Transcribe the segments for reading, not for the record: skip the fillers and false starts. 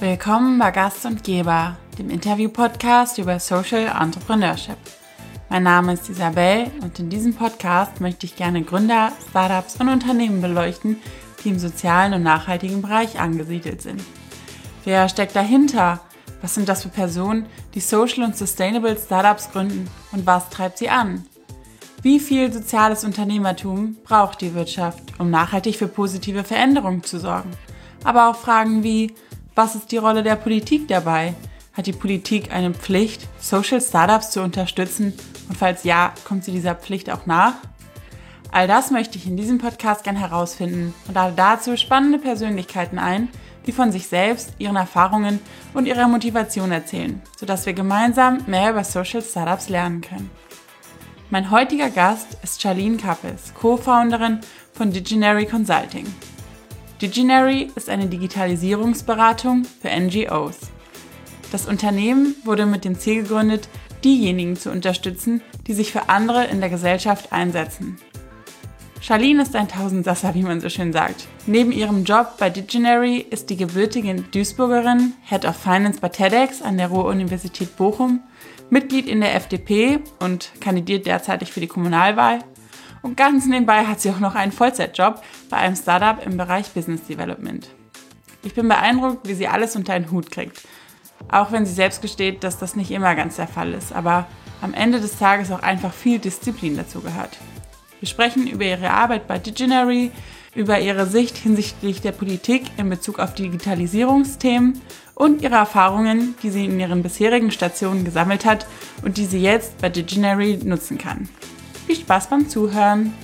Willkommen bei Gast und Geber, dem Interview-Podcast über Social Entrepreneurship. Mein Name ist Isabel und in diesem Podcast möchte ich gerne Gründer, Startups und Unternehmen beleuchten, die im sozialen und nachhaltigen Bereich angesiedelt sind. Wer steckt dahinter? Was sind das für Personen, die Social und Sustainable Startups gründen und was treibt sie an? Wie viel soziales Unternehmertum braucht die Wirtschaft, um nachhaltig für positive Veränderungen zu sorgen? Aber auch Fragen wie, was ist die Rolle der Politik dabei? Hat die Politik eine Pflicht, Social Startups zu unterstützen? Und falls ja, kommt sie dieser Pflicht auch nach? All das möchte ich in diesem Podcast gerne herausfinden und lade dazu spannende Persönlichkeiten ein, die von sich selbst, ihren Erfahrungen und ihrer Motivation erzählen, sodass wir gemeinsam mehr über Social Startups lernen können. Mein heutiger Gast ist Charlene Kappes, Co-Founderin von Diginary Consulting. Diginary ist eine Digitalisierungsberatung für NGOs. Das Unternehmen wurde mit dem Ziel gegründet, diejenigen zu unterstützen, die sich für andere in der Gesellschaft einsetzen. Charlene ist ein Tausendsasser, wie man so schön sagt. Neben ihrem Job bei Diginary ist die gebürtige Duisburgerin, Head of Finance bei TEDx an der Ruhr-Universität Bochum, Mitglied in der FDP und kandidiert derzeitig für die Kommunalwahl. Und ganz nebenbei hat sie auch noch einen Vollzeitjob bei einem Startup im Bereich Business Development. Ich bin beeindruckt, wie sie alles unter einen Hut kriegt. Auch wenn sie selbst gesteht, dass das nicht immer ganz der Fall ist, aber am Ende des Tages auch einfach viel Disziplin dazu gehört. Wir sprechen über ihre Arbeit bei Diginary, über ihre Sicht hinsichtlich der Politik in Bezug auf Digitalisierungsthemen und ihre Erfahrungen, die sie in ihren bisherigen Stationen gesammelt hat und die sie jetzt bei Diginary nutzen kann. Viel Spaß beim Zuhören!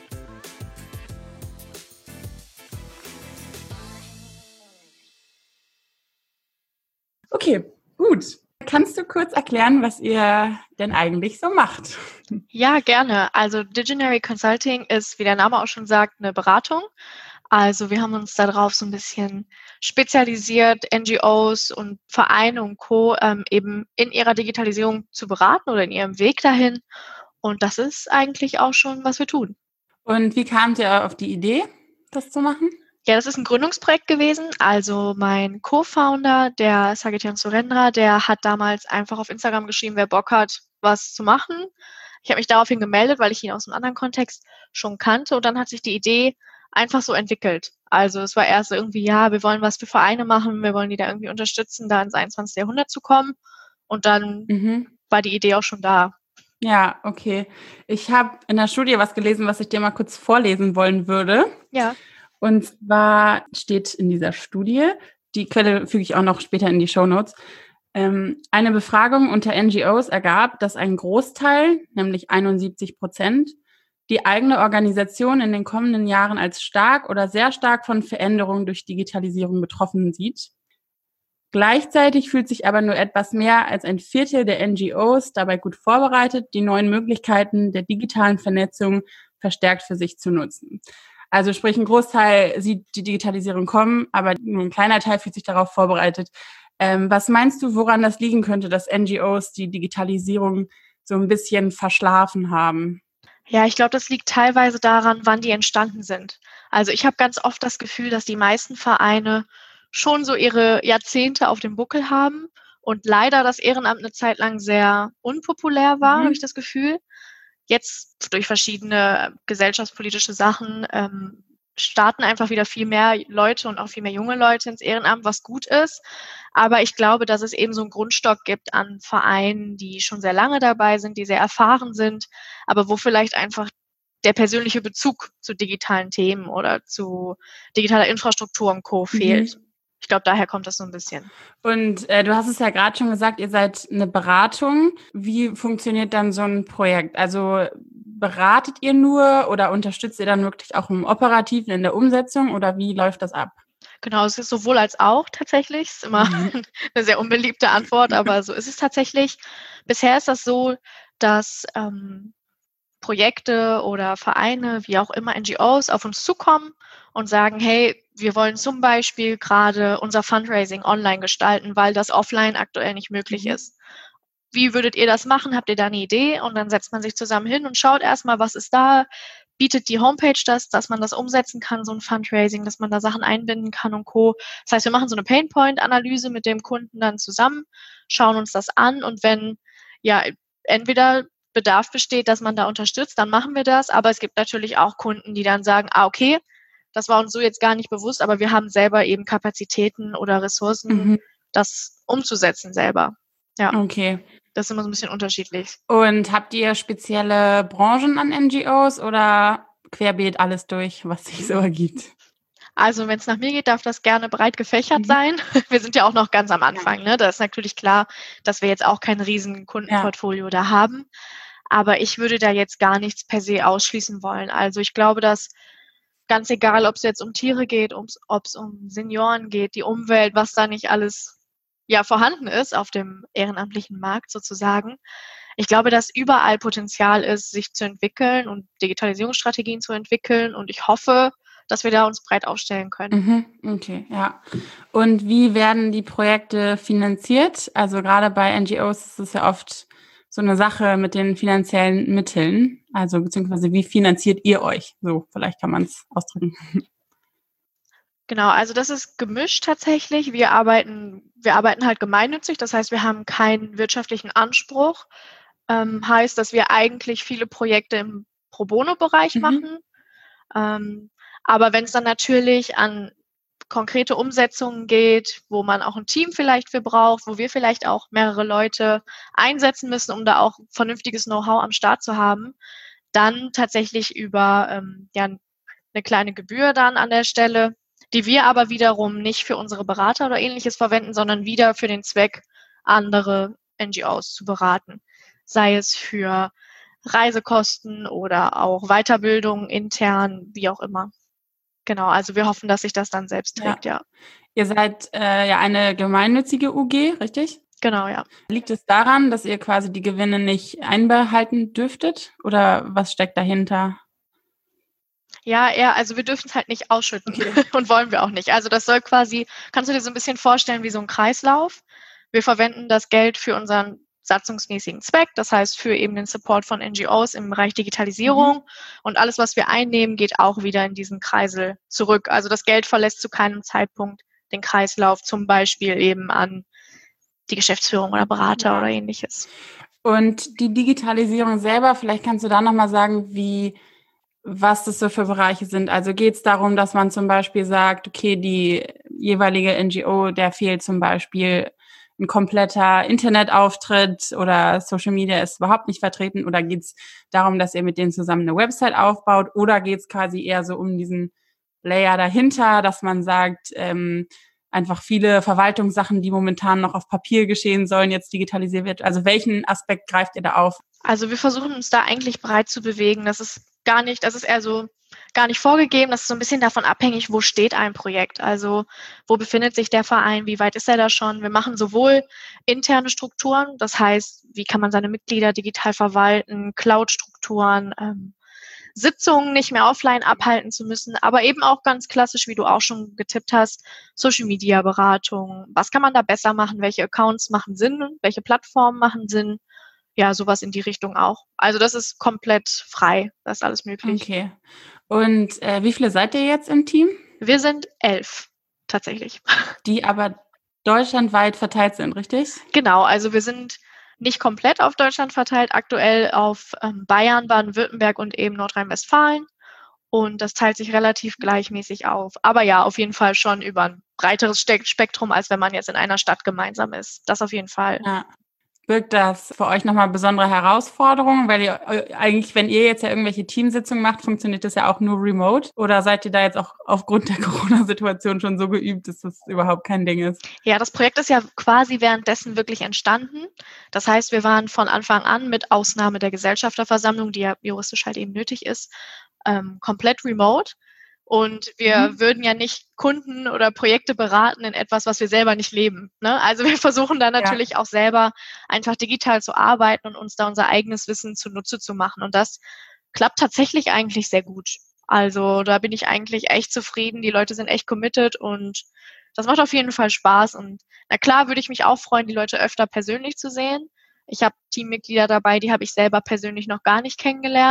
Okay, gut. Kannst du kurz erklären, was ihr denn eigentlich so macht? Ja, gerne. Also Diginary Consulting ist, wie der Name auch schon sagt, eine Beratung. Also wir haben uns darauf so ein bisschen spezialisiert, NGOs und Vereine und Co. Eben in ihrer Digitalisierung zu beraten oder in ihrem Weg dahin. Und das ist eigentlich auch schon, was wir tun. Und wie kamt ihr auf die Idee, das zu machen? Ja, das ist ein Gründungsprojekt gewesen. Also mein Co-Founder, der Sagetian Surendra, der hat damals einfach auf Instagram geschrieben, wer Bock hat, was zu machen. Ich habe mich daraufhin gemeldet, weil ich ihn aus einem anderen Kontext schon kannte. Und dann hat sich die Idee einfach so entwickelt. Also es war erst irgendwie, ja, wir wollen was für Vereine machen, wir wollen die da irgendwie unterstützen, da ins 21. Jahrhundert zu kommen. Und dann war die Idee auch schon da. Ja, okay. Ich habe in der Studie was gelesen, was ich dir mal kurz vorlesen wollen würde. Ja. Und zwar steht in dieser Studie, die Quelle füge ich auch noch später in die Shownotes, eine Befragung unter NGOs ergab, dass ein Großteil, nämlich 71%, die eigene Organisation in den kommenden Jahren als stark oder sehr stark von Veränderungen durch Digitalisierung betroffen sieht. Gleichzeitig fühlt sich aber nur etwas mehr als ein Viertel der NGOs dabei gut vorbereitet, die neuen Möglichkeiten der digitalen Vernetzung verstärkt für sich zu nutzen. Also sprich, ein Großteil sieht die Digitalisierung kommen, aber nur ein kleiner Teil fühlt sich darauf vorbereitet. Was meinst du, woran das liegen könnte, dass NGOs die Digitalisierung so ein bisschen verschlafen haben? Ja, ich glaube, das liegt teilweise daran, wann die entstanden sind. Also ich habe ganz oft das Gefühl, dass die meisten Vereine schon so ihre Jahrzehnte auf dem Buckel haben und leider das Ehrenamt eine Zeit lang sehr unpopulär war, habe ich das Gefühl. Jetzt durch verschiedene gesellschaftspolitische Sachen starten einfach wieder viel mehr Leute und auch viel mehr junge Leute ins Ehrenamt, was gut ist. Aber ich glaube, dass es eben so einen Grundstock gibt an Vereinen, die schon sehr lange dabei sind, die sehr erfahren sind, aber wo vielleicht einfach der persönliche Bezug zu digitalen Themen oder zu digitaler Infrastruktur und Co. fehlt. Ich glaube, daher kommt das so ein bisschen. Und du hast es ja gerade schon gesagt, ihr seid eine Beratung. Wie funktioniert dann so ein Projekt? Also beratet ihr nur oder unterstützt ihr dann wirklich auch im Operativen, in der Umsetzung oder wie läuft das ab? Genau, es ist sowohl als auch tatsächlich. Es ist immer eine sehr unbeliebte Antwort, aber so ist es tatsächlich. Bisher ist das so, dass Projekte oder Vereine, wie auch immer NGOs, auf uns zukommen und sagen, hey, wir wollen zum Beispiel gerade unser Fundraising online gestalten, weil das offline aktuell nicht möglich ist. Wie würdet ihr das machen? Habt ihr da eine Idee? Und dann setzt man sich zusammen hin und schaut erstmal, was ist da? bietet die Homepage das, dass man das umsetzen kann, so ein Fundraising, dass man da Sachen einbinden kann und Co. Das heißt, wir machen so eine Painpoint-Analyse mit dem Kunden dann zusammen, schauen uns das an und wenn ja entweder Bedarf besteht, dass man da unterstützt, dann machen wir das. Aber es gibt natürlich auch Kunden, die dann sagen, okay, das war uns so jetzt gar nicht bewusst, aber wir haben selber eben Kapazitäten oder Ressourcen, das umzusetzen selber. Ja. Okay. Das ist immer so ein bisschen unterschiedlich. Und habt ihr spezielle Branchen an NGOs oder querbeet alles durch, was sich so ergibt? Also wenn es nach mir geht, darf das gerne breit gefächert sein. Wir sind ja auch noch ganz am Anfang. Ne? Da ist natürlich klar, dass wir jetzt auch kein riesen Kundenportfolio da haben. Aber ich würde da jetzt gar nichts per se ausschließen wollen. Also ich glaube, dass ganz egal, ob es jetzt um Tiere geht, ob es um Senioren geht, die Umwelt, was da nicht alles ja vorhanden ist auf dem ehrenamtlichen Markt sozusagen. Ich glaube, dass überall Potenzial ist, sich zu entwickeln und Digitalisierungsstrategien zu entwickeln. Und ich hoffe, dass wir da uns breit aufstellen können. Okay, ja. Und wie werden die Projekte finanziert? Also gerade bei NGOs ist es ja oft so eine Sache mit den finanziellen Mitteln. Also beziehungsweise wie finanziert ihr euch? So, vielleicht kann man es ausdrücken. Genau, also das ist gemischt tatsächlich. Wir arbeiten halt gemeinnützig, das heißt, wir haben keinen wirtschaftlichen Anspruch. Heißt, dass wir eigentlich viele Projekte im Pro-Bono-Bereich machen. Aber wenn es dann natürlich an konkrete Umsetzungen geht, wo man auch ein Team vielleicht für braucht, wo wir vielleicht auch mehrere Leute einsetzen müssen, um da auch vernünftiges Know-how am Start zu haben, dann tatsächlich über eine kleine Gebühr dann an der Stelle, die wir aber wiederum nicht für unsere Berater oder Ähnliches verwenden, sondern wieder für den Zweck, andere NGOs zu beraten. Sei es für Reisekosten oder auch Weiterbildung intern, wie auch immer. Genau, also wir hoffen, dass sich das dann selbst trägt, ja. Ihr seid ja eine gemeinnützige UG, richtig? Genau, ja. Liegt es daran, dass ihr quasi die Gewinne nicht einbehalten dürftet? Oder was steckt dahinter? Ja, also wir dürfen es halt nicht ausschütten und wollen wir auch nicht. Also das soll quasi, kannst du dir so ein bisschen vorstellen wie so ein Kreislauf. Wir verwenden das Geld für unseren satzungsmäßigen Zweck, das heißt für eben den Support von NGOs im Bereich Digitalisierung und alles, was wir einnehmen, geht auch wieder in diesen Kreisel zurück. Also das Geld verlässt zu keinem Zeitpunkt den Kreislauf, zum Beispiel eben an die Geschäftsführung oder Berater oder Ähnliches. Und die Digitalisierung selber, vielleicht kannst du da nochmal sagen, was das so für Bereiche sind. Also geht es darum, dass man zum Beispiel sagt, okay, die jeweilige NGO, der fehlt zum Beispiel ein kompletter Internetauftritt oder Social Media ist überhaupt nicht vertreten, oder geht es darum, dass ihr mit denen zusammen eine Website aufbaut, oder geht es quasi eher so um diesen Layer dahinter, dass man sagt, einfach viele Verwaltungssachen, die momentan noch auf Papier geschehen sollen, jetzt digitalisiert wird. Also welchen Aspekt greift ihr da auf? Also wir versuchen uns da eigentlich breit zu bewegen. Das ist eher so gar nicht vorgegeben. Das ist so ein bisschen davon abhängig, wo steht ein Projekt. Also wo befindet sich der Verein, wie weit ist er da schon? Wir machen sowohl interne Strukturen, das heißt, wie kann man seine Mitglieder digital verwalten, Cloud-Strukturen, Sitzungen nicht mehr offline abhalten zu müssen, aber eben auch ganz klassisch, wie du auch schon getippt hast, Social-Media-Beratung. Was kann man da besser machen? Welche Accounts machen Sinn? Welche Plattformen machen Sinn? Ja, sowas in die Richtung auch. Also das ist komplett frei, das ist alles möglich. Okay. Und wie viele seid ihr jetzt im Team? Wir sind 11, tatsächlich. Die aber deutschlandweit verteilt sind, richtig? Genau, also wir sind nicht komplett auf Deutschland verteilt, aktuell auf Bayern, Baden-Württemberg und eben Nordrhein-Westfalen. Und das teilt sich relativ gleichmäßig auf. Aber ja, auf jeden Fall schon über ein breiteres Spektrum, als wenn man jetzt in einer Stadt gemeinsam ist. Das auf jeden Fall. Ja. Birgt das für euch nochmal besondere Herausforderungen? Weil ihr eigentlich, wenn ihr jetzt ja irgendwelche Teamsitzungen macht, funktioniert das ja auch nur remote? Oder seid ihr da jetzt auch aufgrund der Corona-Situation schon so geübt, dass das überhaupt kein Ding ist? Ja, das Projekt ist ja quasi währenddessen wirklich entstanden. Das heißt, wir waren von Anfang an, mit Ausnahme der Gesellschafterversammlung, die ja juristisch halt eben nötig ist, komplett remote. Und wir würden ja nicht Kunden oder Projekte beraten in etwas, was wir selber nicht leben. Ne? Also wir versuchen da natürlich auch selber einfach digital zu arbeiten und uns da unser eigenes Wissen zunutze zu machen. Und das klappt tatsächlich eigentlich sehr gut. Also da bin ich eigentlich echt zufrieden. Die Leute sind echt committed und das macht auf jeden Fall Spaß. Und na klar würde ich mich auch freuen, die Leute öfter persönlich zu sehen. Ich habe Teammitglieder dabei, die habe ich selber persönlich noch gar nicht kennengelernt.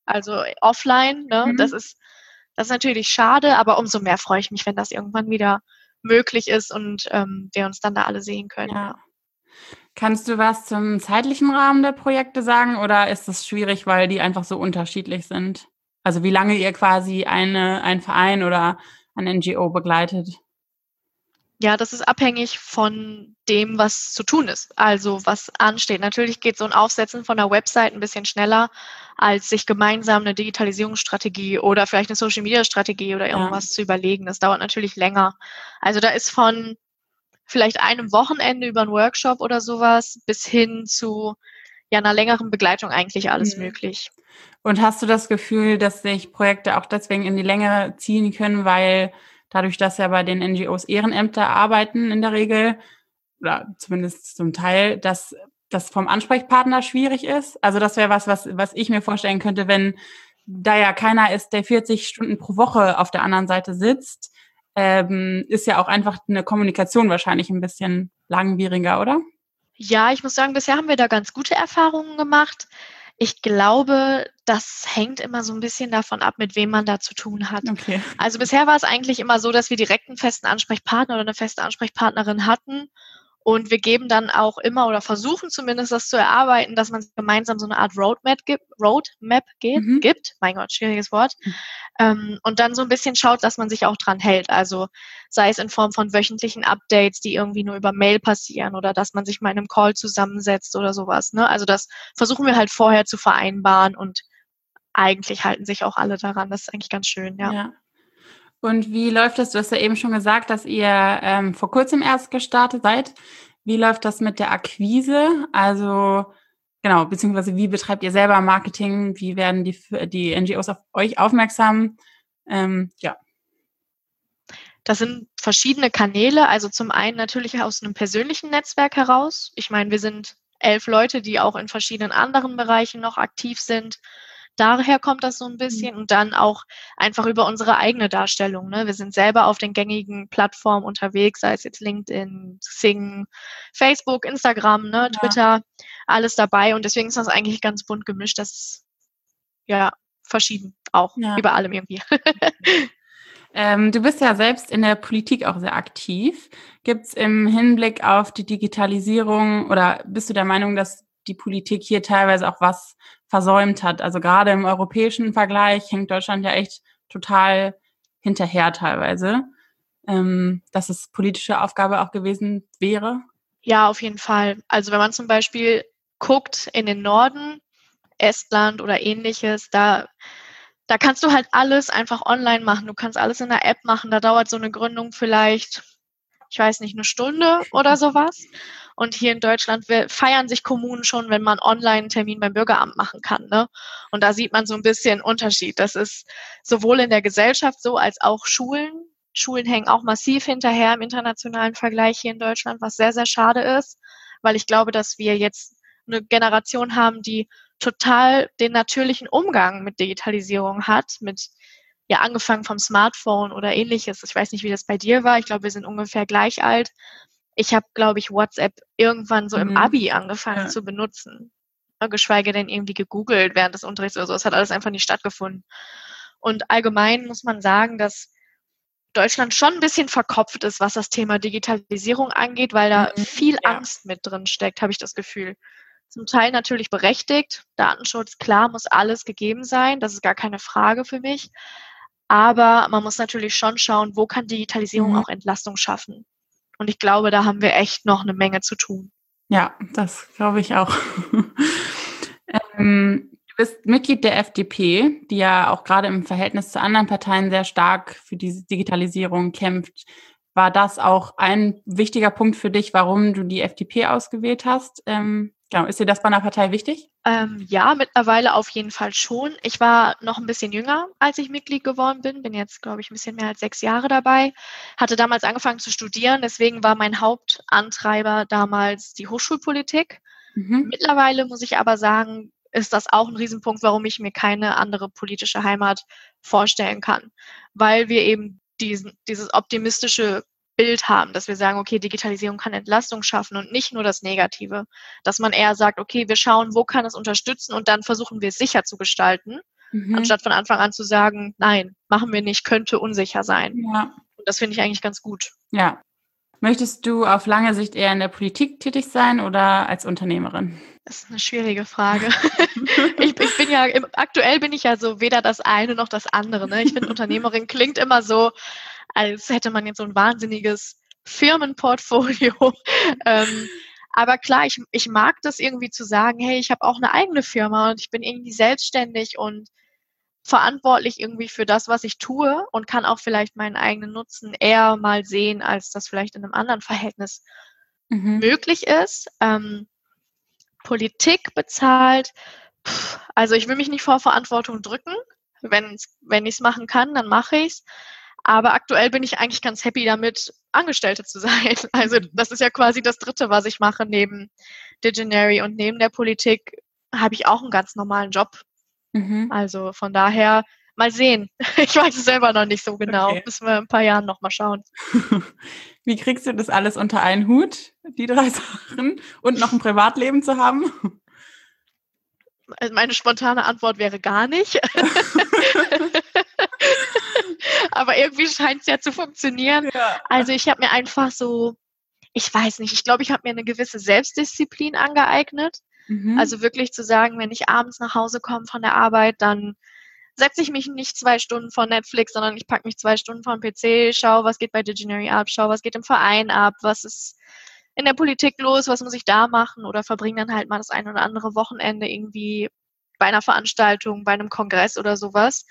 also offline, ne? Das ist natürlich schade, aber umso mehr freue ich mich, wenn das irgendwann wieder möglich ist und wir uns dann da alle sehen können. Ja. Kannst du was zum zeitlichen Rahmen der Projekte sagen oder ist es schwierig, weil die einfach so unterschiedlich sind? Also wie lange ihr quasi einen Verein oder ein NGO begleitet? Ja, das ist abhängig von dem, was zu tun ist, also was ansteht. Natürlich geht so ein Aufsetzen von 'ner Website ein bisschen schneller, als sich gemeinsam eine Digitalisierungsstrategie oder vielleicht eine Social-Media-Strategie oder Ja. irgendwas zu überlegen. Das dauert natürlich länger. Also, da ist von vielleicht einem Wochenende über 'n Workshop oder sowas bis hin zu, ja, 'ner längeren Begleitung eigentlich alles Mhm. möglich. Und hast du das Gefühl, dass sich Projekte auch deswegen in die Länge ziehen können, weil dadurch, dass ja bei den NGOs Ehrenämter arbeiten in der Regel oder zumindest zum Teil, dass das vom Ansprechpartner schwierig ist? Also, das wäre was ich mir vorstellen könnte, wenn da ja keiner ist, der 40 Stunden pro Woche auf der anderen Seite sitzt, ist ja auch einfach 'ne Kommunikation wahrscheinlich 'n bisschen langwieriger, oder? Ja, ich muss sagen, bisher haben wir da ganz gute Erfahrungen gemacht. Ich glaube, das hängt immer so 'n bisschen davon ab, mit wem man da zu tun hat. Okay. Also, bisher war es eigentlich immer so, dass wir direkt 'n festen Ansprechpartner oder 'ne feste Ansprechpartnerin hatten. Und wir geben dann auch immer oder versuchen zumindest das zu erarbeiten, dass man gemeinsam so 'ne Art Mhm. gibt. Mein Gott, schwieriges Wort. Und dann so 'n bisschen schaut, dass man sich auch dran hält. Also, sei es in Form von wöchentlichen Updates, die irgendwie nur über Mail passieren oder dass man sich mal in 'nem Call zusammensetzt oder so was, ne? Also, das versuchen wir halt vorher zu vereinbaren und eigentlich halten sich auch alle daran. Das ist eigentlich ganz schön, ja. Ja. Und wie läuft das? Du hast ja eben schon gesagt, dass ihr, vor Kurzem erst gestartet seid. Wie läuft das mit der Akquise? Also, genau, beziehungsweise wie betreibt ihr selber Marketing? Wie werden die NGOs auf euch aufmerksam? Ja. Das sind verschiedene Kanäle. Also, zum einen natürlich aus 'nem persönlichen Netzwerk heraus. Ich meine, wir sind 11 Leute, die auch in verschiedenen anderen Bereichen noch aktiv sind. Daher kommt das so 'n Mhm. bisschen und dann auch einfach über unsere eigene Darstellung, ne? Wir sind selber auf den gängigen Plattformen unterwegs, sei es jetzt LinkedIn, Xing, Facebook, Instagram, ne, Ja, Twitter, alles dabei und deswegen ist das eigentlich ganz bunt gemischt. Das ist, ja, verschieden auch, wie ja. bei allem irgendwie. Du bist ja selbst in der Politik auch sehr aktiv. Gibt's im Hinblick auf die Digitalisierung oder bist du der Meinung, dass die Politik hier teilweise auch was versäumt hat? Also gerade im europäischen Vergleich hängt Deutschland ja echt total hinterher teilweise, dass es politische Aufgabe auch gewesen wäre? Ja, auf jeden Fall. Also, wenn man zum Beispiel guckt in den Norden, Estland oder Ähnliches, da kannst du halt alles einfach online machen. Du kannst alles in 'ner App machen. Da dauert so 'ne Gründung vielleicht, ich weiß nicht, 'ne Stunde oder so was. Und hier in Deutschland feiern sich Kommunen schon, wenn man online 'n Termin beim Bürgeramt machen kann, ne? Und da sieht man so 'n bisschen Unterschied. Das ist sowohl in der Gesellschaft so als auch Schulen. Schulen hängen auch massiv hinterher im internationalen Vergleich hier in Deutschland, was sehr, sehr schade ist, weil ich glaube, dass wir jetzt 'ne Generation haben, die total den natürlichen Umgang mit Digitalisierung hat, mit ja, angefangen vom Smartphone oder Ähnliches. Ich weiß nicht, wie das bei dir war. Ich glaube, wir sind ungefähr gleich alt. Ich habe, glaube ich, WhatsApp irgendwann so im Mhm. Abi angefangen Ja. zu benutzen, ne, geschweige denn irgendwie gegoogelt während des Unterrichts oder so. Es hat alles einfach nicht stattgefunden. Und allgemein muss man sagen, dass Deutschland schon 'n bisschen verkopft ist, was das Thema Digitalisierung angeht, weil da Mhm. viel Ja. Angst mit drin steckt, habe ich das Gefühl. Zum Teil natürlich berechtigt. Datenschutz, klar, muss alles gegeben sein. Das ist gar keine Frage für mich. Aber man muss natürlich schon schauen, wo kann Digitalisierung Mhm. auch Entlastung schaffen. Und ich glaube, da haben wir echt noch 'ne Menge zu tun. Ja, das glaube ich auch. Du bist Mitglied der FDP, die ja auch grade im Verhältnis zu anderen Parteien sehr stark für diese Digitalisierung kämpft. War das auch ein wichtiger Punkt für dich, warum du die FDP ausgewählt hast? Genau, ist dir das bei 'ner Partei wichtig? Ja, mittlerweile auf jeden Fall schon. Ich war noch 'n bisschen jünger, als ich Mitglied geworden bin jetzt, glaube ich, 'n bisschen mehr als 6 Jahre dabei. Hatte damals angefangen zu studieren, deswegen war mein Hauptantreiber damals die Hochschulpolitik. Mhm. Mittlerweile muss ich aber sagen, ist das auch 'n Riesenpunkt, warum ich mir keine andere politische Heimat vorstellen kann, weil wir eben dieses optimistische Bild haben, dass wir sagen: „Okay, Digitalisierung kann Entlastung schaffen“ und nicht nur das Negative. Dass man eher sagt: „Okay, wir schauen, wo kann es unterstützen und dann versuchen wir es sicher zu gestalten.“ anstatt von Anfang an zu sagen, nein, machen wir nicht, könnte unsicher sein. Ja. Und das finde ich eigentlich ganz gut. Ja. Möchtest du auf lange Sicht eher in der Politik tätig sein oder als Unternehmerin? Das ist eine schwierige Frage. Aktuell bin ich ja so weder das eine noch das andere. Ne? Ich finde, Unternehmerin klingt immer so, als hätte man jetzt so ein wahnsinniges Firmenportfolio. Aber klar, ich mag das irgendwie zu sagen, hey, ich habe auch eine eigene Firma und ich bin irgendwie selbstständig und verantwortlich irgendwie für das, was ich tue und kann auch vielleicht meinen eigenen Nutzen eher mal sehen, als das vielleicht in einem anderen Verhältnis möglich ist. Politik bezahlt, also ich will mich nicht vor Verantwortung drücken. Wenn ich es machen kann, dann mache ich es. Aber aktuell bin ich eigentlich ganz happy damit, Angestellte zu sein. Also das ist ja quasi das Dritte, was ich mache neben Diginary, und neben der Politik habe ich auch einen ganz normalen Job. Also von daher mal sehen. Ich weiß es selber noch nicht so genau. Okay. Müssen wir in ein paar Jahren noch mal schauen. Wie kriegst du das alles unter einen Hut, die 3 Sachen, und noch ein Privatleben zu haben? Meine spontane Antwort wäre gar nicht. Aber irgendwie scheint es ja zu funktionieren. Ja. Also ich habe mir einfach so, ich weiß nicht, ich glaube, ich habe mir eine gewisse Selbstdisziplin angeeignet. Also wirklich zu sagen, wenn ich abends nach Hause komme von der Arbeit, dann setze ich mich nicht 2 Stunden vor Netflix, sondern ich packe mich 2 Stunden vor den PC, schaue, was geht bei Diginary ab, schaue, was geht im Verein ab, was ist in der Politik los, was muss ich da machen, oder verbringe dann halt mal das ein oder andere Wochenende irgendwie bei einer Veranstaltung, bei einem Kongress oder sowas.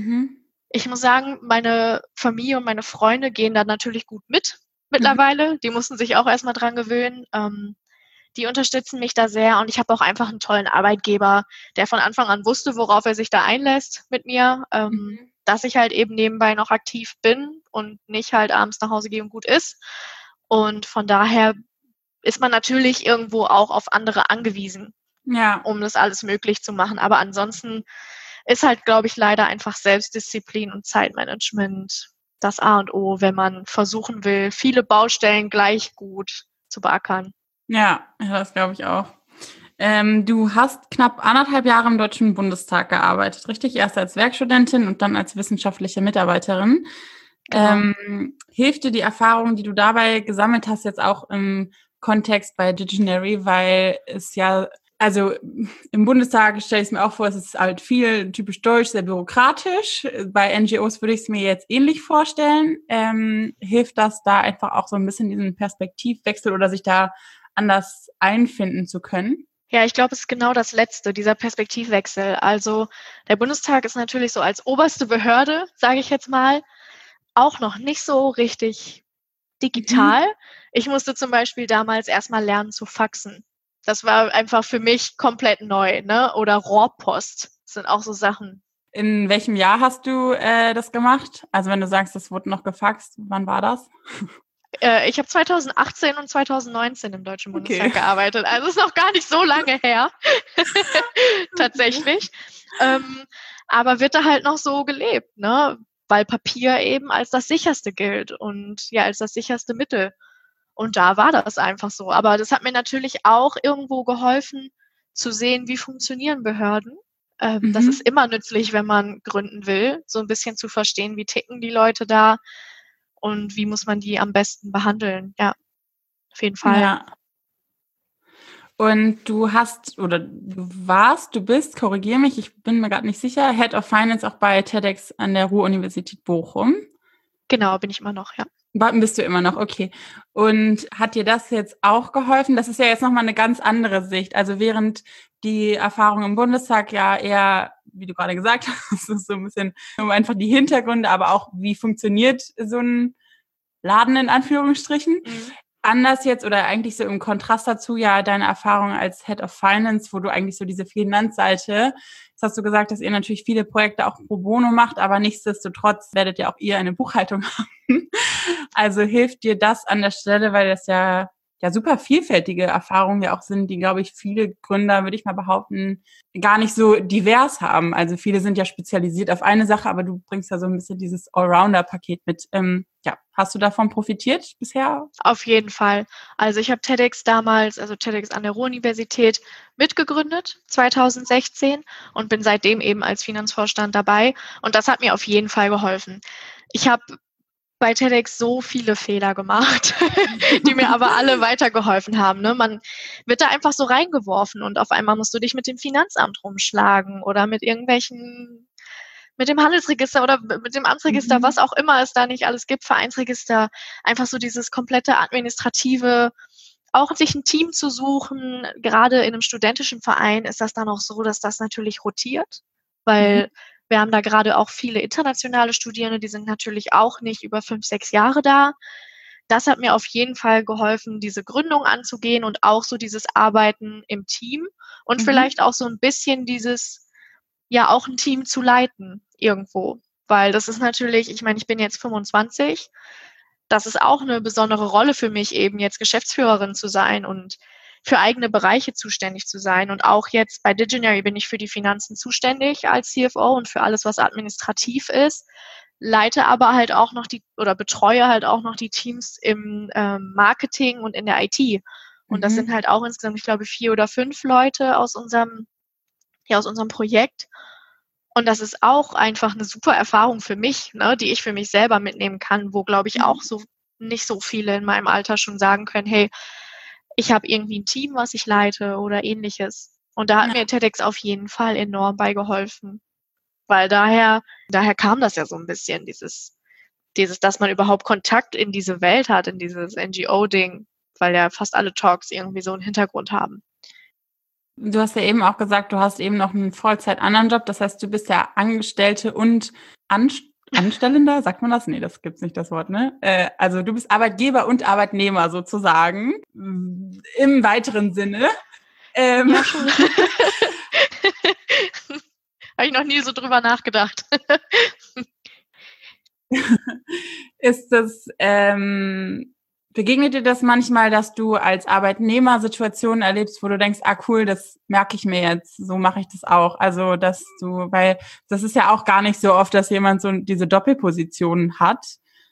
Ich muss sagen, meine Familie und meine Freunde gehen da natürlich gut mit mittlerweile. Die mussten sich auch erstmal dran gewöhnen. Die unterstützen mich da sehr, und ich habe auch einfach einen tollen Arbeitgeber, der von Anfang an wusste, worauf er sich da einlässt mit mir, dass ich halt eben nebenbei noch aktiv bin und nicht halt abends nach Hause gehe und gut ist. Und von daher ist man natürlich irgendwo auch auf andere angewiesen, um das alles möglich zu machen. Aber ansonsten ist halt, glaube ich, leider einfach Selbstdisziplin und Zeitmanagement das A und O, wenn man versuchen will, viele Baustellen gleich gut zu beackern. Ja, das glaube ich auch. Du hast knapp 1,5 Jahre im Deutschen Bundestag gearbeitet, richtig? Erst als Werkstudentin und dann als wissenschaftliche Mitarbeiterin. Genau. Hilft dir die Erfahrung, die du dabei gesammelt hast, jetzt auch im Kontext bei Diginary, weil es ja, also im Bundestag stelle ich es mir auch vor, es ist halt viel typisch deutsch, sehr bürokratisch. Bei NGOs würde ich es mir jetzt ähnlich vorstellen. Hilft das da einfach auch so ein bisschen diesen Perspektivwechsel oder sich da anders einfinden zu können? Ja, ich glaube, es ist genau das Letzte, dieser Perspektivwechsel. Also der Bundestag ist natürlich so als oberste Behörde, sage ich jetzt mal, auch noch nicht so richtig digital. Ich musste zum Beispiel damals erstmal lernen zu faxen. Das war einfach für mich komplett neu, ne? Oder Rohrpost, das sind auch so Sachen. In welchem Jahr hast du das gemacht? Also wenn du sagst, das wurde noch gefaxt, wann war das? Ich habe 2018 und 2019 im Deutschen Bundestag gearbeitet. Also ist noch gar nicht so lange her. Tatsächlich. Aber wird da halt noch so gelebt, ne? Weil Papier eben als das sicherste gilt und ja, als das sicherste Mittel. Und da war das einfach so. Aber das hat mir natürlich auch irgendwo geholfen, zu sehen, wie funktionieren Behörden. Das ist immer nützlich, wenn man gründen will, so ein bisschen zu verstehen, wie ticken die Leute da und wie muss man die am besten behandeln. Ja, auf jeden Fall. Ja. Und du bist, korrigiere mich, ich bin mir gerade nicht sicher, Head of Finance auch bei TEDx an der Ruhr-Universität Bochum. Genau, bin ich immer noch, ja. Bist du immer noch, okay. Und hat dir das jetzt auch geholfen? Das ist ja jetzt nochmal eine ganz andere Sicht. Also während die Erfahrung im Bundestag ja eher, wie du gerade gesagt hast, das ist so ein bisschen um einfach die Hintergründe, aber auch wie funktioniert so ein Laden in Anführungsstrichen. Anders jetzt oder eigentlich so im Kontrast dazu ja deine Erfahrung als Head of Finance, wo du eigentlich so diese Finanzseite, jetzt hast du gesagt, dass ihr natürlich viele Projekte auch pro bono macht, aber nichtsdestotrotz werdet ja auch ihr eine Buchhaltung haben. Also hilft dir das an der Stelle, weil das ja super vielfältige Erfahrungen ja auch sind, die, glaube ich, viele Gründer, würde ich mal behaupten, gar nicht so divers haben. Also viele sind ja spezialisiert auf eine Sache, aber du bringst ja so ein bisschen dieses Allrounder-Paket mit. Hast du davon profitiert bisher? Auf jeden Fall. Also ich habe TEDx damals, also TEDx an der Ruhr-Universität, mitgegründet, 2016, und bin seitdem eben als Finanzvorstand dabei. Und das hat mir auf jeden Fall geholfen. Ich habe bei TEDx so viele Fehler gemacht, die mir aber alle weitergeholfen haben. Ne? Man wird da einfach so reingeworfen und auf einmal musst du dich mit dem Finanzamt rumschlagen oder mit dem Handelsregister oder mit dem Amtsregister, was auch immer es da nicht alles gibt, Vereinsregister, einfach so dieses komplette administrative, auch sich ein Team zu suchen. Gerade in einem studentischen Verein ist das dann auch so, dass das natürlich rotiert, weil wir haben da gerade auch viele internationale Studierende, die sind natürlich auch nicht über 5, 6 Jahre da. Das hat mir auf jeden Fall geholfen, diese Gründung anzugehen und auch so dieses Arbeiten im Team und vielleicht auch so ein bisschen dieses, ja, auch ein Team zu leiten irgendwo. Weil das ist natürlich, ich meine, ich bin jetzt 25, das ist auch eine besondere Rolle für mich, eben jetzt Geschäftsführerin zu sein und für eigene Bereiche zuständig zu sein. Und auch jetzt bei Diginary bin ich für die Finanzen zuständig als CFO und für alles, was administrativ ist, leite aber halt auch noch betreue halt auch noch die Teams im Marketing und in der IT. Und das sind halt auch insgesamt, ich glaube, 4 oder 5 Leute aus unserem Projekt. Und das ist auch einfach eine super Erfahrung für mich, ne, die ich für mich selber mitnehmen kann, wo, glaube ich, auch so nicht so viele in meinem Alter schon sagen können, hey, ich habe irgendwie ein Team, was ich leite oder ähnliches. Und da hat mir TEDx auf jeden Fall enorm bei geholfen. Weil daher kam das ja so ein bisschen, dieses, dass man überhaupt Kontakt in diese Welt hat, in dieses NGO-Ding, weil ja fast alle Talks irgendwie so einen Hintergrund haben. Du hast ja eben auch gesagt, du hast eben noch einen Vollzeit-anderen Job. Das heißt, du bist ja Angestellte und Anstellender, sagt man das? Nee, das gibt's nicht, das Wort, ne? Also du bist Arbeitgeber und Arbeitnehmer sozusagen, im weiteren Sinne. Ja, schon. Habe ich noch nie so drüber nachgedacht. Ist das, begegnet dir das manchmal, dass du als Arbeitnehmer Situationen erlebst, wo du denkst, cool, das merke ich mir jetzt, so mache ich das auch. Also, weil das ist ja auch gar nicht so oft, dass jemand so diese Doppelposition hat.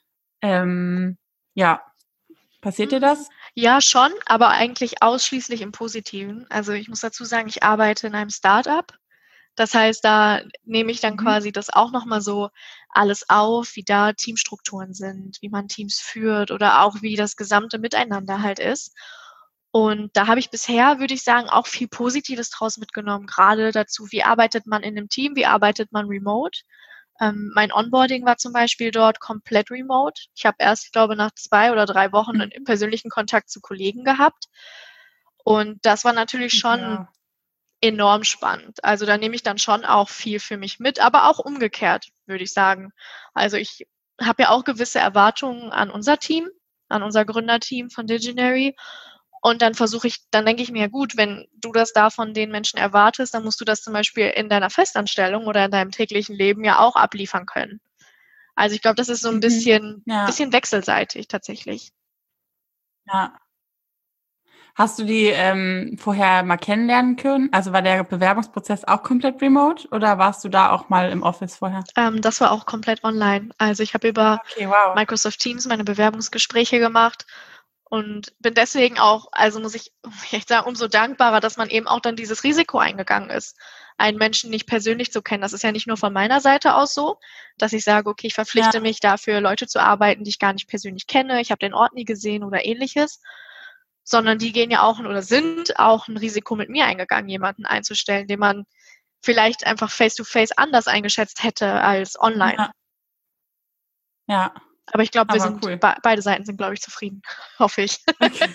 Ja, passiert dir das? Ja, schon, aber eigentlich ausschließlich im Positiven. Also ich muss dazu sagen, ich arbeite in einem Start-up. Das heißt, da nehme ich dann quasi das auch nochmal so alles auf, wie da Teamstrukturen sind, wie man Teams führt oder auch wie das gesamte Miteinander halt ist. Und da habe ich bisher, würde ich sagen, auch viel Positives draus mitgenommen, gerade dazu, wie arbeitet man in einem Team, wie arbeitet man remote. Mein Onboarding war zum Beispiel dort komplett remote. Ich habe erst, ich glaube, nach 2 oder 3 Wochen einen persönlichen Kontakt zu Kollegen gehabt. Und das war natürlich schon enorm spannend. Also da nehme ich dann schon auch viel für mich mit, aber auch umgekehrt, würde ich sagen. Also ich habe ja auch gewisse Erwartungen an unser Team, an unser Gründerteam von Diginary. Und dann denke ich mir, gut, wenn du das da von den Menschen erwartest, dann musst du das zum Beispiel in deiner Festanstellung oder in deinem täglichen Leben ja auch abliefern können. Also ich glaube, das ist so ein bisschen wechselseitig tatsächlich. Ja. Hast du die vorher mal kennenlernen können? Also war der Bewerbungsprozess auch komplett remote oder warst du da auch mal im Office vorher? Das war auch komplett online. Also ich habe über Microsoft Teams meine Bewerbungsgespräche gemacht und bin deswegen auch, also muss ich echt sagen, umso dankbarer, dass man eben auch dann dieses Risiko eingegangen ist, einen Menschen nicht persönlich zu kennen. Das ist ja nicht nur von meiner Seite aus so, dass ich sage, okay, ich verpflichte mich dafür, Leute zu arbeiten, die ich gar nicht persönlich kenne, ich habe den Ort nie gesehen oder ähnliches, sondern die gehen ja auch oder sind auch ein Risiko mit mir eingegangen, jemanden einzustellen, den man vielleicht einfach face-to-face anders eingeschätzt hätte als online. Ja. Aber ich glaube, beide Seiten sind, glaube ich, zufrieden, hoffe ich. Okay.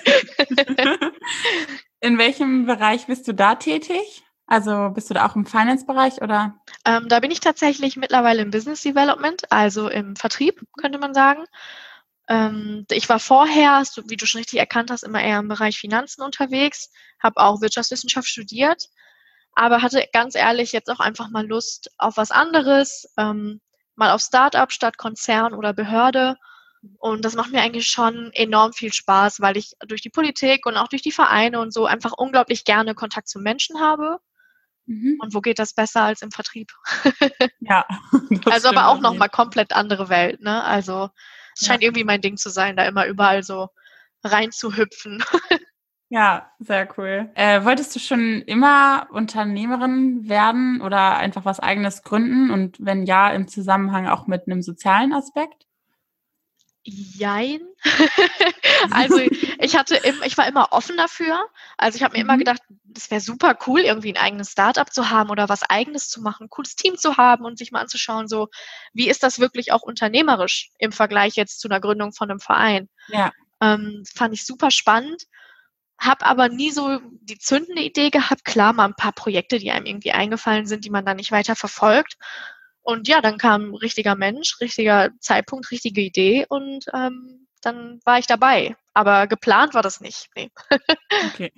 In welchem Bereich bist du da tätig? Also bist du da auch im Finance-Bereich oder? Da bin ich tatsächlich mittlerweile im Business Development, also im Vertrieb, könnte man sagen. Ich war vorher, wie du schon richtig erkannt hast, immer eher im Bereich Finanzen unterwegs, habe auch Wirtschaftswissenschaft studiert, aber hatte ganz ehrlich jetzt auch einfach mal Lust auf was anderes, mal auf Start-up statt Konzern oder Behörde. Und das macht mir eigentlich schon enorm viel Spaß, weil ich durch die Politik und auch durch die Vereine und so einfach unglaublich gerne Kontakt zu Menschen habe. Und wo geht das besser als im Vertrieb? Ja. Also aber auch nochmal komplett andere Welt, ne? Also Es scheint irgendwie mein Ding zu sein, da immer überall so reinzuhüpfen. Ja, sehr cool. Wolltest du schon immer Unternehmerin werden oder einfach was Eigenes gründen? Und wenn ja, im Zusammenhang auch mit einem sozialen Aspekt? Jein. Also ich war immer offen dafür. Also ich habe mir immer Mhm. gedacht, das wäre super cool, irgendwie ein eigenes Startup zu haben oder was Eigenes zu machen, ein cooles Team zu haben und sich mal anzuschauen, so wie ist das wirklich auch unternehmerisch im Vergleich jetzt zu einer Gründung von einem Verein. Ja. Fand ich super spannend, habe aber nie so die zündende Idee gehabt. Klar, mal ein paar Projekte, die einem irgendwie eingefallen sind, die man dann nicht weiter verfolgt. Und ja, dann kam 'n richtiger Mensch, richtiger Zeitpunkt, richtige Idee und, dann war ich dabei. Aber geplant war das nicht, ne. Okay.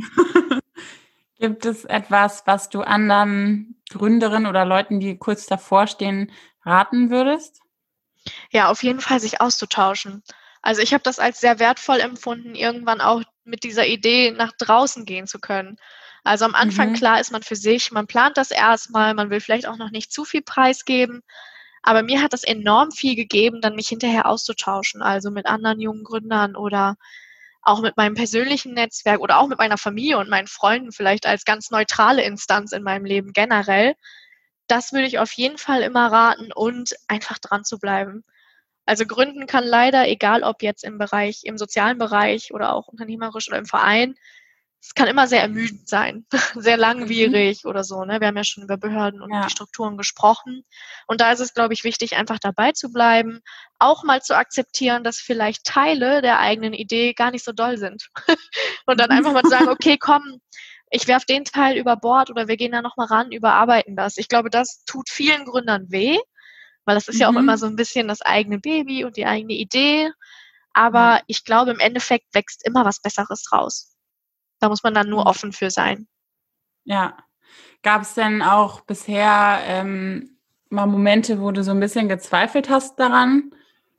Gibt es etwas, was du anderen Gründerinnen oder Leuten, die kurz davor stehen, raten würdest? Ja, auf jeden Fall sich auszutauschen. Also, ich habe das als sehr wertvoll empfunden, irgendwann auch mit dieser Idee nach draußen gehen zu können. Also, am Anfang, Mhm. klar, ist man für sich, man plant das erst mal, man will vielleicht auch noch nicht zu viel preisgeben, aber mir hat das enorm viel gegeben, dann mich hinterher auszutauschen, also mit anderen jungen Gründern oder auch mit meinem persönlichen Netzwerk oder auch mit meiner Familie und meinen Freunden vielleicht als ganz neutrale Instanz in meinem Leben generell. Das würde ich auf jeden Fall immer raten und einfach dran zu bleiben. Also gründen kann leider, egal ob jetzt im sozialen Bereich oder auch unternehmerisch oder im Verein, es kann immer sehr ermüdend sein, sehr Mhm. langwierig oder so, ne? Wir haben ja schon über Behörden und die Ja. Strukturen gesprochen. Und da ist es, glaube ich, wichtig, einfach dabei zu bleiben, auch mal zu akzeptieren, dass vielleicht Teile der eigenen Idee gar nicht so doll sind. Und dann Mhm. einfach mal zu sagen: „Okay, komm, ich werfe den Teil über Bord oder wir gehen da noch mal ran, überarbeiten das.“ Ich glaube, das tut vielen Gründern weh, weil das ist ja auch immer Mhm. so 'n bisschen das eigene Baby und die eigene Idee. Ja. Aber ich glaube, im Endeffekt wächst immer was Besseres raus. Da muss man dann nur Mhm. offen für sein. Ja. Gab es denn auch bisher, mal Momente, wo du so 'n bisschen gezweifelt hast daran?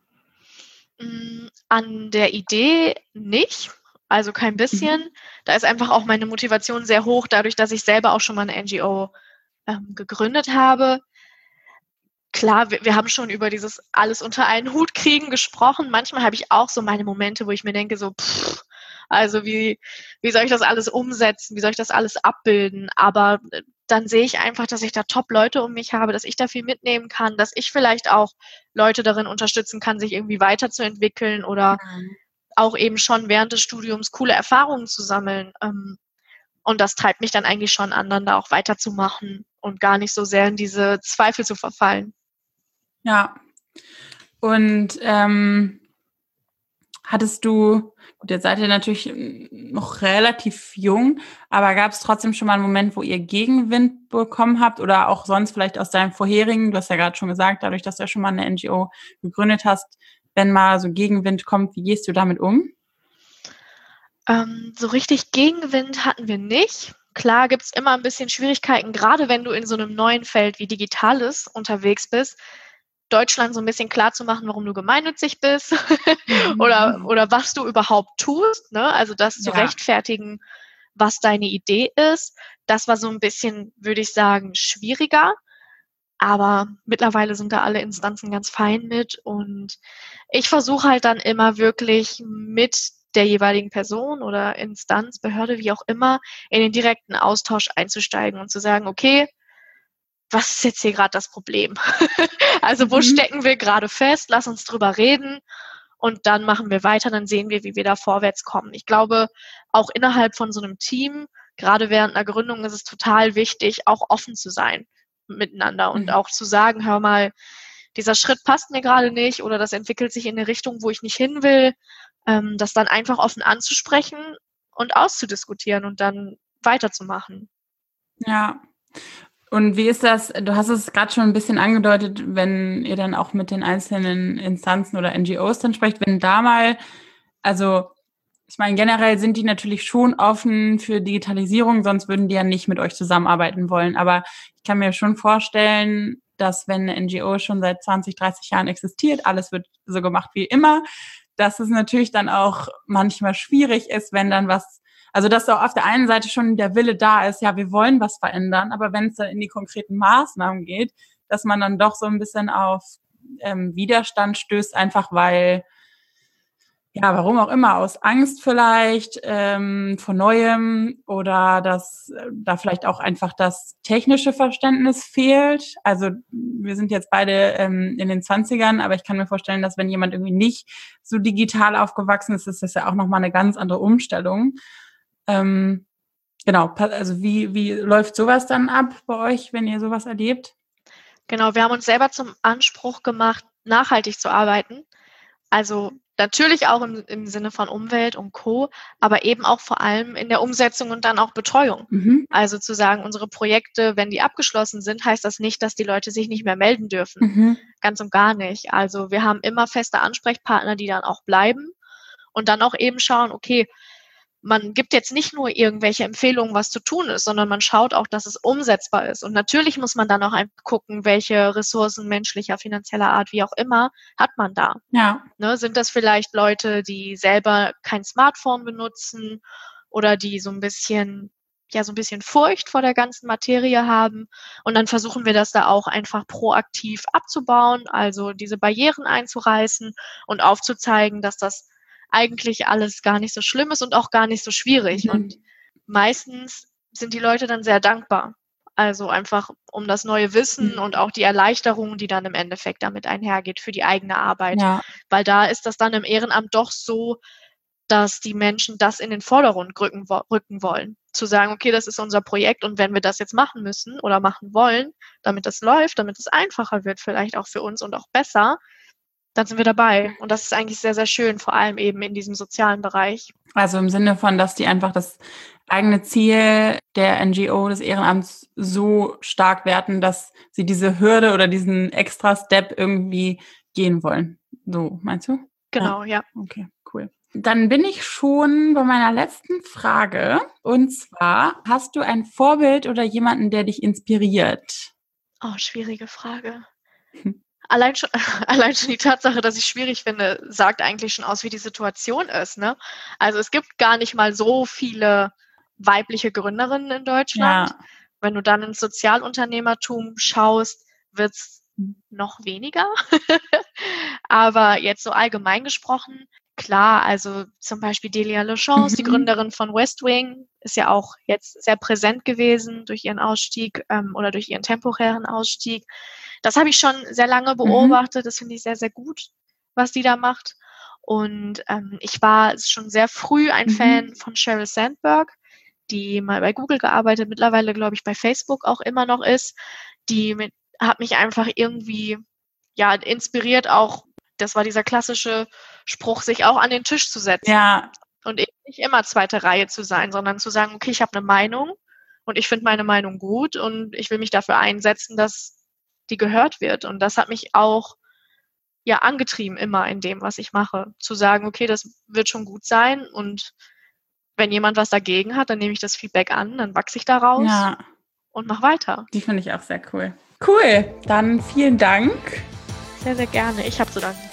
An der Idee nicht, also kein Mhm. bisschen. Da ist einfach auch meine Motivation sehr hoch, dadurch, dass ich selber auch schon mal 'ne NGO, gegründet habe. Klar, wir haben schon über dieses alles unter einen Hut kriegen gesprochen. Manchmal habe ich auch so meine Momente, wo ich mir denke so: Also wie soll ich das alles umsetzen? Wie soll ich das alles abbilden?“ Aber, dann sehe ich einfach, dass ich da Top-Leute um mich habe, dass ich da viel mitnehmen kann, dass ich vielleicht auch Leute darin unterstützen kann, sich irgendwie weiterzuentwickeln oder Mhm. auch eben schon während des Studiums coole Erfahrungen zu sammeln. Und das treibt mich dann eigentlich schon an, dann da auch weiterzumachen und gar nicht so sehr in diese Zweifel zu verfallen. Ja. Und, hattest du gut, jetzt seid ihr natürlich, noch relativ jung, aber gab's trotzdem schon mal 'n Moment, wo ihr Gegenwind bekommen habt oder auch sonst vielleicht aus deinem vorherigen du hast ja grad schon gesagt, dadurch, dass du ja schon mal 'ne NGO gegründet hast, wenn mal so Gegenwind kommt, wie gehst du damit um? So richtig Gegenwind hatten wir nicht. Klar gibt's immer 'n bisschen Schwierigkeiten, grade wenn du in so 'nem neuen Feld wie Digitales unterwegs bist, Deutschland so 'n bisschen klarzumachen, warum du gemeinnützig bist Mhm. oder was du überhaupt tust, ne? Also, das zu Ja. rechtfertigen, was deine Idee ist. Das war so 'n bisschen, würde ich sagen, schwieriger, aber mittlerweile sind da alle Instanzen ganz fein mit und ich versuche halt dann immer wirklich mit der jeweiligen Person oder Instanz, Behörde, wie auch immer, in den direkten Austausch einzusteigen und zu sagen: „Okay, was ist jetzt hier grad das Problem? Also, wo Mhm. stecken wir grade fest? Lass uns drüber reden und dann machen wir weiter, dann sehen wir, wie wir da vorwärts kommen.“ Ich glaube, auch innerhalb von so 'nem Team, grade während 'ner Gründung ist es total wichtig, auch offen zu sein miteinander und Mhm. auch zu sagen: „Hör mal, dieser Schritt passt mir grade nicht oder das entwickelt sich in 'ne Richtung, wo ich nicht hin will.“ Das dann einfach offen anzusprechen und auszudiskutieren und dann weiterzumachen. Ja. Und wie ist das? Du hast es grad schon 'n bisschen angedeutet, wenn ihr dann auch mit den einzelnen Instanzen oder NGOs dann sprecht, wenn da mal also, ich meine, generell sind die natürlich schon offen für Digitalisierung, sonst würden die ja nicht mit euch zusammenarbeiten wollen. Aber ich kann mir schon vorstellen, dass wenn 'ne NGO schon seit 20, 30 Jahren existiert, alles wird so gemacht wie immer, dass es natürlich dann auch manchmal schwierig ist, wenn dann was also, dass auch auf der einen Seite schon der Wille da ist, ja, wir wollen was verändern, aber wenn's dann in die konkreten Maßnahmen geht, dass man dann doch so 'n bisschen auf, Widerstand stößt, einfach weil ja, warum auch immer, aus Angst vielleicht vor Neuem oder dass da vielleicht auch einfach das technische Verständnis fehlt. Also wir sind jetzt beide in den 20ern, aber ich kann mir vorstellen, dass wenn jemand irgendwie nicht so digital aufgewachsen ist, ist das ja auch nochmal eine ganz andere Umstellung. Genau, also wie läuft sowas dann ab bei euch, wenn ihr sowas erlebt? Genau, wir haben uns selber zum Anspruch gemacht, nachhaltig zu arbeiten. Also natürlich auch im Sinne von Umwelt und Co., aber eben auch vor allem in der Umsetzung und dann auch Betreuung. Mhm. Also zu sagen, unsere Projekte, wenn die abgeschlossen sind, heißt das nicht, dass die Leute sich nicht mehr melden dürfen. Mhm. Ganz und gar nicht. Also wir haben immer feste Ansprechpartner, die dann auch bleiben und dann auch eben schauen, okay, man gibt jetzt nicht nur irgendwelche Empfehlungen, was zu tun ist, sondern man schaut auch, dass es umsetzbar ist. Und natürlich muss man dann auch gucken, welche Ressourcen menschlicher, finanzieller Art, wie auch immer, hat man da. Ja. Ne, sind das vielleicht Leute, die selber kein Smartphone benutzen oder die so ein bisschen Furcht vor der ganzen Materie haben? Und dann versuchen wir das da auch einfach proaktiv abzubauen, also diese Barrieren einzureißen und aufzuzeigen, dass das eigentlich alles gar nicht so schlimm ist und auch gar nicht so schwierig. Mhm. Und meistens sind die Leute dann sehr dankbar. Also einfach um das neue Wissen und auch die Erleichterung, die dann im Endeffekt damit einhergeht für die eigene Arbeit. Ja. Weil da ist das dann im Ehrenamt doch so, dass die Menschen das in den Vordergrund rücken wollen. Zu sagen, okay, das ist unser Projekt und wenn wir das jetzt machen müssen oder machen wollen, damit das läuft, damit es einfacher wird, vielleicht auch für uns und auch besser, dann sind wir dabei. Und das ist eigentlich sehr, sehr schön, vor allem eben in diesem sozialen Bereich. Also im Sinne von, dass die einfach das eigene Ziel der NGO, des Ehrenamts so stark werten, dass sie diese Hürde oder diesen extra Step irgendwie gehen wollen. So, meinst du? Genau, ja. Okay, cool. Dann bin ich schon bei meiner letzten Frage. Und zwar, hast du ein Vorbild oder jemanden, der dich inspiriert? Oh, schwierige Frage. Allein schon die Tatsache, dass ich schwierig finde, sagt eigentlich schon aus, wie die Situation ist, ne? Also, es gibt gar nicht mal so viele weibliche Gründerinnen in Deutschland. Ja. Wenn du dann ins Sozialunternehmertum schaust, wird's noch weniger. Aber jetzt so allgemein gesprochen, klar, also zum Beispiel Delia LeChance, die Gründerin von West Wing, ist ja auch jetzt sehr präsent gewesen durch ihren Ausstieg oder durch ihren temporären Ausstieg. Das habe ich schon sehr lange beobachtet. Das finde ich sehr, sehr gut, was die da macht. Und ich war schon sehr früh ein Fan von Sheryl Sandberg, die mal bei Google gearbeitet, mittlerweile, glaube ich, bei Facebook auch immer noch ist. Hat mich einfach irgendwie inspiriert, auch, das war dieser klassische Spruch, sich auch an den Tisch zu setzen. Ja. Und eben nicht immer zweite Reihe zu sein, sondern zu sagen, okay, ich habe eine Meinung und ich finde meine Meinung gut und ich will mich dafür einsetzen, dass die gehört wird. Und das hat mich auch angetrieben immer in dem, was ich mache. Zu sagen, okay, das wird schon gut sein und wenn jemand was dagegen hat, dann nehme ich das Feedback an, dann wachse ich daraus und mache weiter. Die finde ich auch sehr cool. Cool, dann vielen Dank. Sehr, sehr gerne. Ich habe zu danken.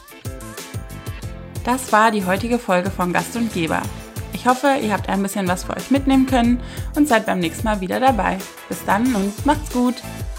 Das war die heutige Folge von Gast und Geber. Ich hoffe, ihr habt ein bisschen was für euch mitnehmen können und seid beim nächsten Mal wieder dabei. Bis dann und macht's gut!